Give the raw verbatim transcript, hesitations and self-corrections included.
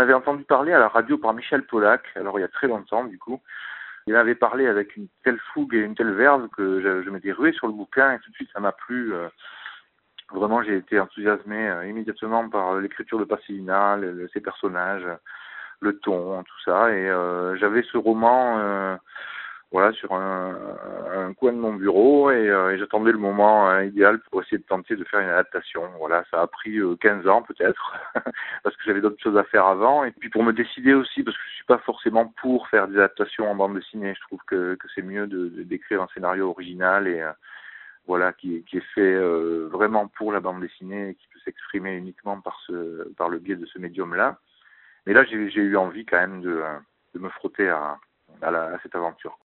avais entendu parler à la radio par Michel Polac, alors il y a très longtemps du coup. Il avait parlé avec une telle fougue et une telle verve que je, je m'étais rué sur le bouquin et tout de suite ça m'a plu. Euh, vraiment, j'ai été enthousiasmé euh, immédiatement par l'écriture de Pasolini, le, le, ses personnages, le ton, tout ça. Et euh, j'avais ce roman euh, voilà, sur un, un coin de mon bureau et, euh, et j'attendais le moment euh, idéal pour essayer de tenter de faire une adaptation. Voilà, ça a pris euh, quinze ans peut-être, parce que j'avais d'autres choses à faire avant. Et puis pour me décider aussi, parce que je suis pas forcément pour faire des adaptations en bande dessinée. Je trouve que, que c'est mieux de, de d'écrire un scénario original et euh, voilà, qui, qui est fait euh, vraiment pour la bande dessinée et qui peut s'exprimer uniquement par ce, par le biais de ce médium-là. Mais là, j'ai, j'ai eu envie quand même de, de me frotter à, à, la, à cette aventure.